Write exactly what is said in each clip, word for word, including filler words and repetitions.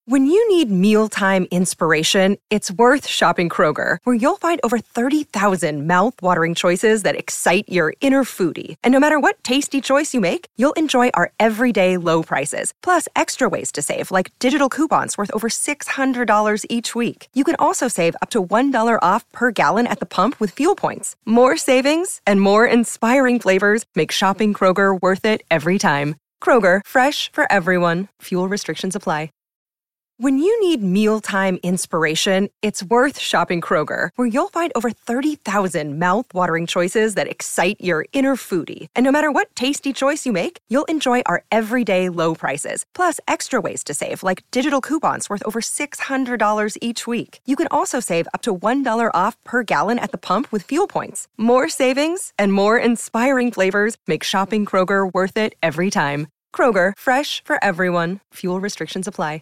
When you need mealtime inspiration, it's worth shopping Kroger, where you'll find over thirty thousand mouth-watering choices that excite your inner foodie. And no matter what tasty choice you make, you'll enjoy our everyday low prices, plus extra ways to save, like digital coupons worth over six hundred dollars each week. You can also save up to one dollar off per gallon at the pump with fuel points. More savings and more inspiring flavors make shopping Kroger worth it every time. Kroger, fresh for everyone. Fuel restrictions apply. When you need mealtime inspiration, it's worth shopping Kroger, where you'll find over thirty thousand mouth-watering choices that excite your inner foodie. And no matter what tasty choice you make, you'll enjoy our everyday low prices, plus extra ways to save, like digital coupons worth over six hundred dollars each week. You can also save up to one dollar off per gallon at the pump with fuel points. More savings and more inspiring flavors make shopping Kroger worth it every time. Kroger, fresh for everyone. Fuel restrictions apply.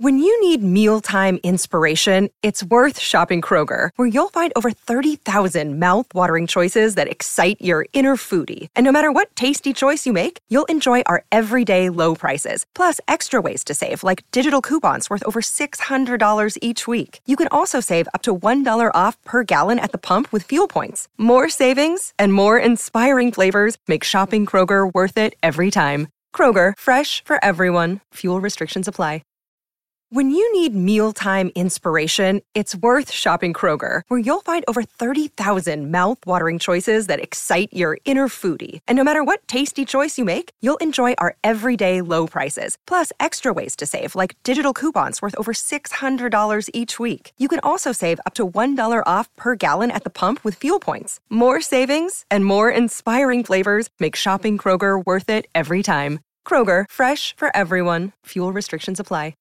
When you need mealtime inspiration, it's worth shopping Kroger, where you'll find over thirty thousand mouth-watering choices that excite your inner foodie. And no matter what tasty choice you make, you'll enjoy our everyday low prices, plus extra ways to save, like digital coupons worth over six hundred dollars each week. You can also save up to one dollar off per gallon at the pump with fuel points. More savings and more inspiring flavors make shopping Kroger worth it every time. Kroger, fresh for everyone. Fuel restrictions apply. When you need mealtime inspiration, it's worth shopping Kroger, where you'll find over thirty thousand mouth-watering choices that excite your inner foodie. And no matter what tasty choice you make, you'll enjoy our everyday low prices, plus extra ways to save, like digital coupons worth over six hundred dollars each week. You can also save up to one dollar off per gallon at the pump with fuel points. More savings and more inspiring flavors make shopping Kroger worth it every time. Kroger, fresh for everyone. Fuel restrictions apply.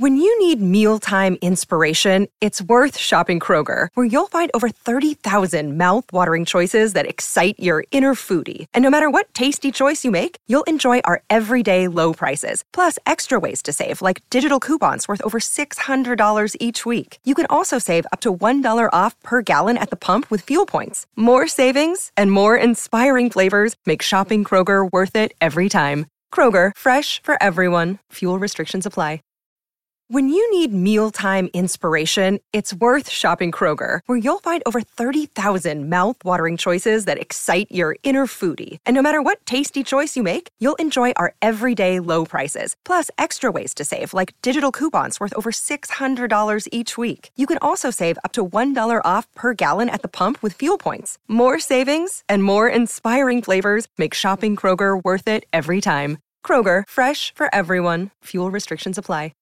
When you need mealtime inspiration, it's worth shopping Kroger, where you'll find over thirty thousand mouth-watering choices that excite your inner foodie. And no matter what tasty choice you make, you'll enjoy our everyday low prices, plus extra ways to save, like digital coupons worth over six hundred dollars each week. You can also save up to one dollar off per gallon at the pump with fuel points. More savings and more inspiring flavors make shopping Kroger worth it every time. Kroger, fresh for everyone. Fuel restrictions apply. When you need mealtime inspiration, it's worth shopping Kroger, where you'll find over thirty thousand mouth-watering choices that excite your inner foodie. And no matter what tasty choice you make, you'll enjoy our everyday low prices, plus extra ways to save, like digital coupons worth over six hundred dollars each week. You can also save up to one dollar off per gallon at the pump with fuel points. More savings and more inspiring flavors make shopping Kroger worth it every time. Kroger, fresh for everyone. Fuel restrictions apply.